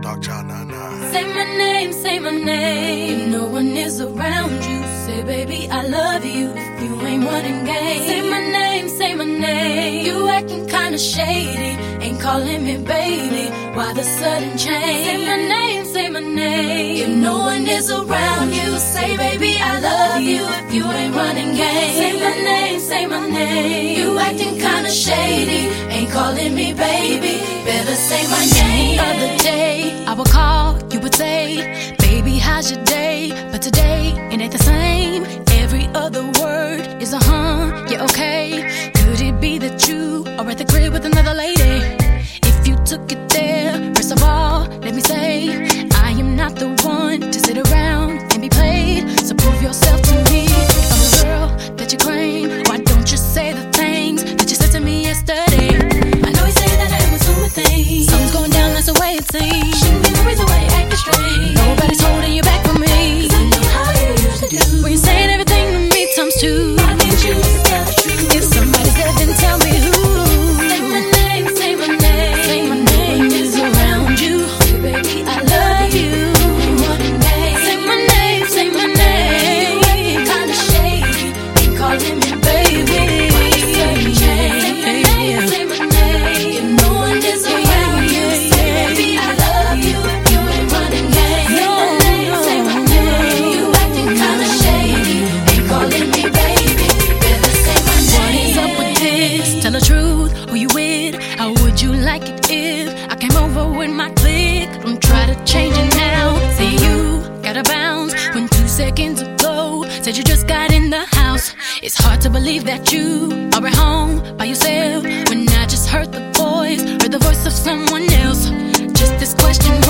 Talk John 99. Say my name, say my name. If no one is around you, say baby I love you. If you ain't running game, say my name, say my name. You acting kinda shady, ain't calling me baby. Why the sudden change? Say my name, say my name. If no one is around you, say baby I love you. If you ain't running game, say my name, say my name. You acting kinda shady, ain't calling me baby. Better say my name. The other day I would call, you would say, baby how's your day? But today it ain't the same. Every other word is a yeah, okay. Could it be that you are at the crib with another lady? If you took it there, first of all, let me say, I am not the one to sit around and be played. So prove yourself to me. If I'm the girl that you claim, why don't you say the things that you said to me yesterday? I know you say that I am assuming things. Something's going down, that's the way it seems. Shouldn't be the reason why you're acting strange. Nobody's holding you back from me. 'Cause I know how you usually do. When you're saying everything to me times two. I need you to tell the truth. If somebody's dead, then tell me who. Say my name, say my name. Say my name is around you. Baby, I love you. Say my name, say my name. You acting kinda shady, ain't calling me baby. Say my name, say my name. If no one is around you, say baby I love you. If you ain't running game, say my name, say my name. You acting kinda shady, ain't calling me baby. Better say my name. What is up with this? Tell the truth, who you with? How would you like it if I came over with my clique? Don't try to change it now. Say you gotta bounce when 2 seconds ago said you just got in the house. It's hard to believe that you are at home by yourself when I just heard the voice of someone else. Just this question.